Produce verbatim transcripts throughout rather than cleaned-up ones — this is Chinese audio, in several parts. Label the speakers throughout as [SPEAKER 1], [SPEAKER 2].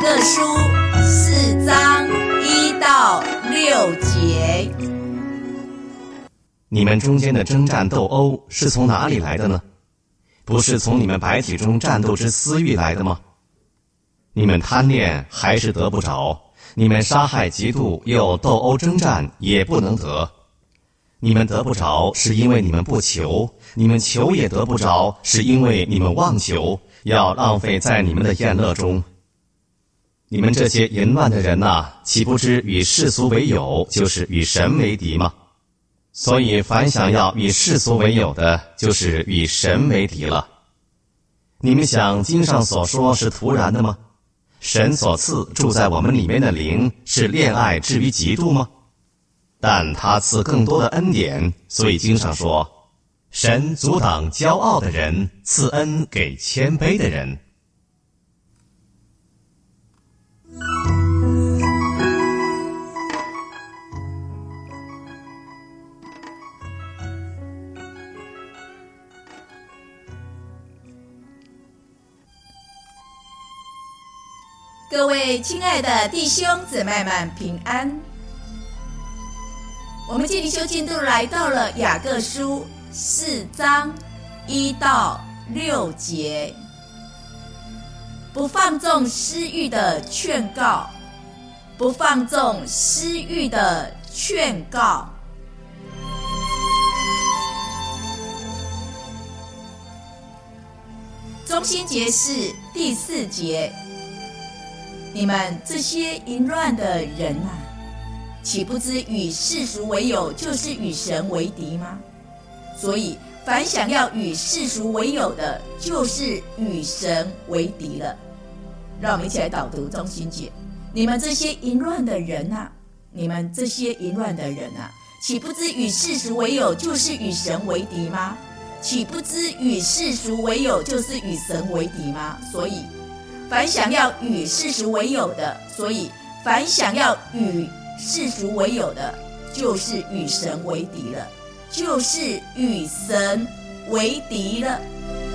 [SPEAKER 1] 各书四章一到六节。
[SPEAKER 2] 你们中间的征战斗殴是从哪里来的呢？不是从你们白体中战斗之私欲来的吗？你们贪恋还是得不着，你们杀害嫉妒又斗殴征战也不能得。你们得不着是因为你们不求，你们求也得不着是因为你们妄求，要浪费在你们的宴乐中。你们这些淫乱的人哪、啊，岂不知与世俗为友就是与神为敌吗？所以凡想要与世俗为友的，就是与神为敌了。你们想经上所说是徒然的吗？神所赐住在我们里面的灵是恋爱至于嫉妒吗？但他赐更多的恩典，所以经上说，神阻挡骄傲的人，赐恩给谦卑的人。
[SPEAKER 1] 各位亲爱的弟兄姊妹们平安。我们进灵修进度来到了雅各书四章一到六节。不放纵私欲的劝告，不放纵私欲的劝告。中心节是第四节。你们这些淫乱的人啊，岂不知与世俗为友就是与神为敌吗？所以凡想要与世俗为友的，就是与神为敌了。让我们一起来导读中心节。你们这些淫乱的人啊，你们这些淫乱的人啊，岂不知与世俗为友就是与神为敌吗？岂不知与世俗为友就是与神为敌吗？所以凡想要与世俗为友的，所以凡想要与世俗为友的，就是与神为敌了，就是与神为敌了。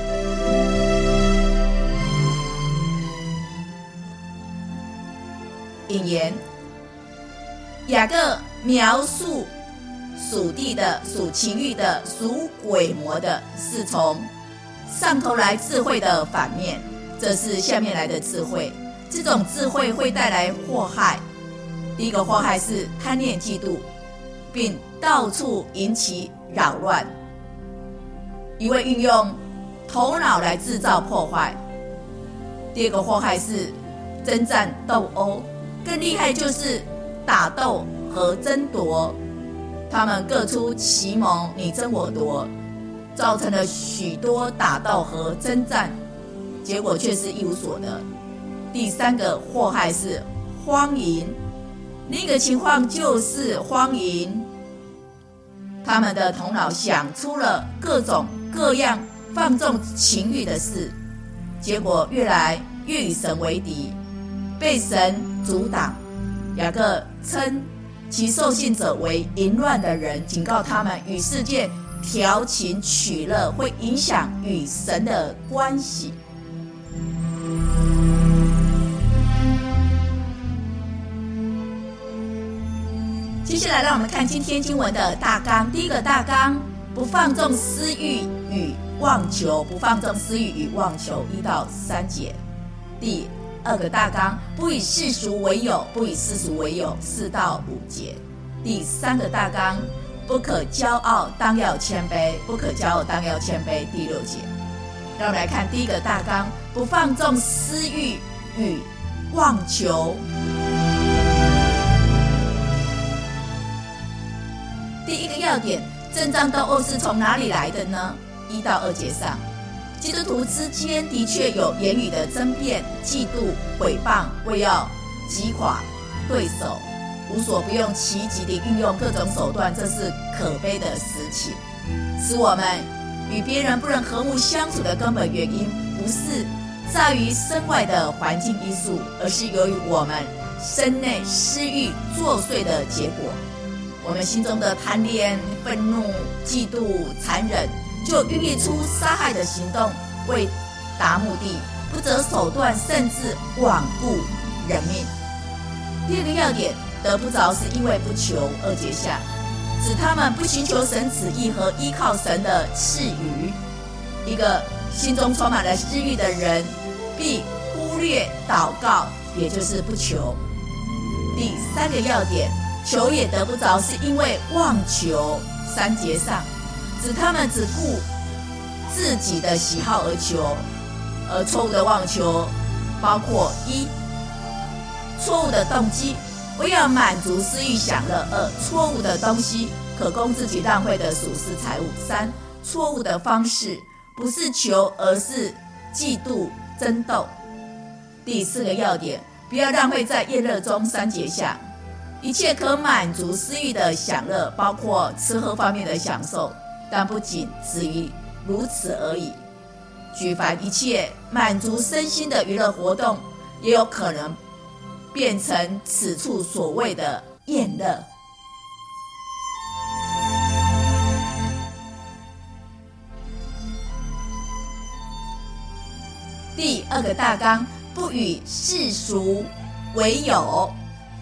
[SPEAKER 1] 引言：雅各描述属地的、属情欲的、属鬼魔的，是从上头来智慧的反面。这是下面来的智慧，这种智慧会带来祸害。第一个祸害是贪恋嫉妒，并到处引起扰乱，一味运用头脑来制造破坏。第二个祸害是征战斗殴，更厉害就是打斗和争夺，他们各出奇谋，你争我夺，造成了许多打斗和征战，结果却是一无所得。第三个祸害是荒淫，另一个情况就是荒淫，他们的头脑想出了各种各样放纵情欲的事，结果越来越与神为敌，被神阻挡。雅各称其受信者为淫乱的人，警告他们与世界调情取乐会影响与神的关系。接下来让我们看今天经文的大纲。第一个大纲，不放纵私欲与妄求，不放纵私欲与妄求，一到三节。第二个大纲，不以世俗为友，不以世俗为友，四到五节。第三个大纲，不可骄傲，当要谦卑，不可骄傲，当要谦卑，第六节。让我们来看第一个大纲，不放纵私欲与妄求。第一个要点，征战斗殴是从哪里来的呢？一到二节上，基督徒之间的确有言语的争辩、嫉妒、毁谤，为要击垮对手，无所不用其极地运用各种手段，这是可悲的实情。使我们与别人不能和睦相处的根本原因，不是在于身外的环境因素，而是由于我们身内私欲作祟的结果。我们心中的贪恋、愤怒、嫉妒、残忍，就孕育出杀害的行动，为达目的不择手段，甚至罔顾人命。第二个要点，得不着是因为不求。二节下，指他们不寻求神旨意和依靠神的赐予。一个心中充满了私欲的人，必忽略祷告，也就是不求。第三个要点，求也得不着是因为妄求。三节上，指他们只顾自己的喜好而求，而错误的妄求包括一，错误的动机，为了满足私欲享乐；二，错误的东西，可供自己浪费的属世财物；三，错误的方式，不是求而是嫉妒争斗。第四个要点，不要浪费在宴乐中。三节下，一切可满足私欲的享乐，包括吃喝方面的享受，但不仅止于如此而已。举凡一切满足身心的娱乐活动，也有可能变成此处所谓的宴乐。第二个大纲，不与世俗为友。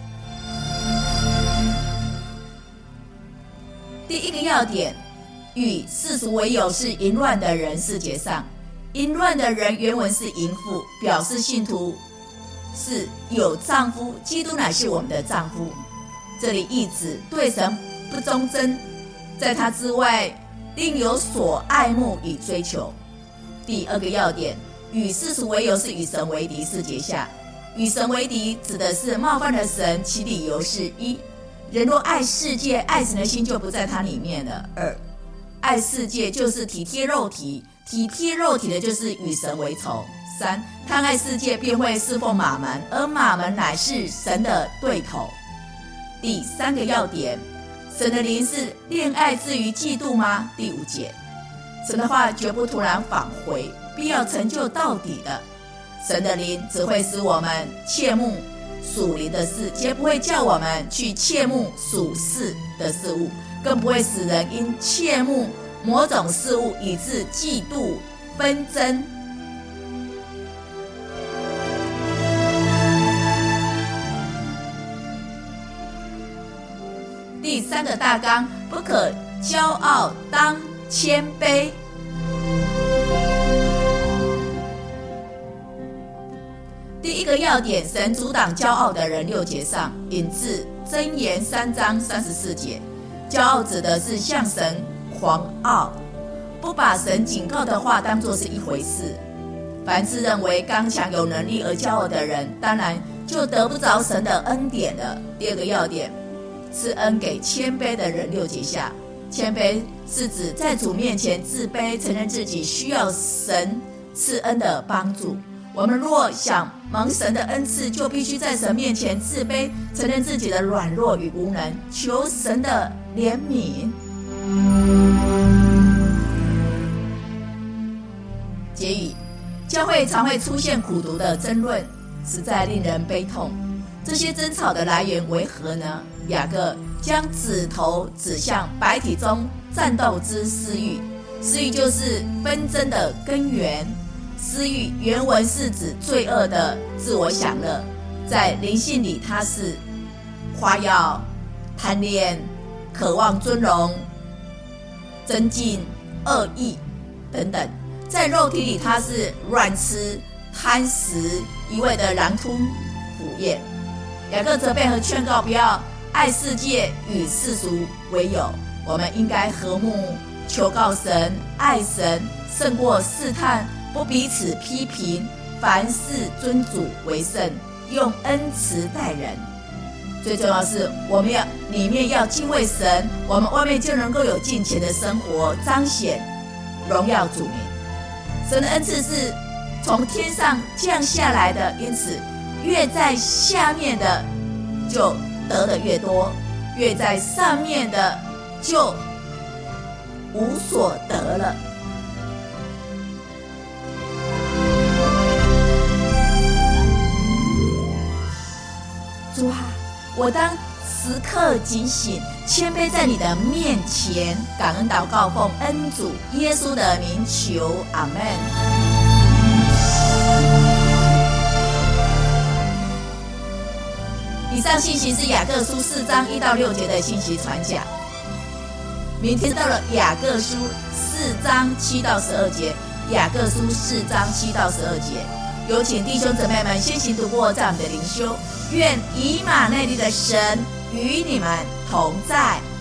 [SPEAKER 1] 第一个要点，与世俗为友是淫乱的人。四节上，淫乱的人原文是淫妇，表示信徒是有丈夫，基督乃是我们的丈夫。这里意指对神不忠贞，在他之外另有所爱慕与追求。第二个要点，与世俗为友是与神为敌。四节下，与神为敌指的是冒犯了神，其理由是一，人若爱世界，爱神的心就不在他里面了。二，爱世界就是体贴肉体，体贴肉体的就是与神为仇。三，贪爱世界便会侍奉马门，而马门乃是神的对头。第三个要点，神的灵是恋爱至于嫉妒吗？第五节，神的话绝不突然返回，必要成就到底的。神的灵只会使我们切慕属灵的事，皆不会叫我们去切慕属世的事物，更不会使人因切慕某种事物以致嫉妒纷争。第三个大纲，不可骄傲，当谦卑。第一个要点，神阻挡骄傲的人。六节上，引自箴言三章三十四节，骄傲指的是向神狂傲，不把神警告的话当作是一回事。凡自认为刚强有能力而骄傲的人，当然就得不着神的恩典了。第二个要点，赐恩给谦卑的人。六节下，谦卑是指在主面前自卑，承认自己需要神赐恩的帮助。我们若想蒙神的恩赐，就必须在神面前自卑，承认自己的软弱与无能，求神的怜悯。结语，教会常会出现苦毒的争论，实在令人悲痛。这些争吵的来源为何呢？雅各将指头指向白体中战斗之私欲，私欲就是纷争的根源。私欲原文是指罪恶的自我享乐，在灵性里它是夸耀、贪恋、渴望尊荣、增进、恶意等等；在肉体里它是乱吃、贪食，一味的狼吞虎咽。雅各责备和劝告不要爱世界与世俗为友，我们应该和睦求告神，爱神胜过试探，不彼此批评，凡事尊主为圣，用恩慈待人。最重要是我们要里面要敬畏神，我们外面就能够有敬虔的生活，彰显荣耀主名。神的恩赐是从天上降下来的，因此越在下面的就得的越多，越在上面的就无所得了。主啊，我当时刻警醒，谦卑在你的面前，感恩祷告，奉恩主耶稣的名求，阿们。 以上信息是雅各书四章一到六节的信息传讲。明天到了雅各书四章七到十二节，雅各书四章七到十二节，有请弟兄姊妹们先行读过这样的灵修。愿以马内利的神与你们同在。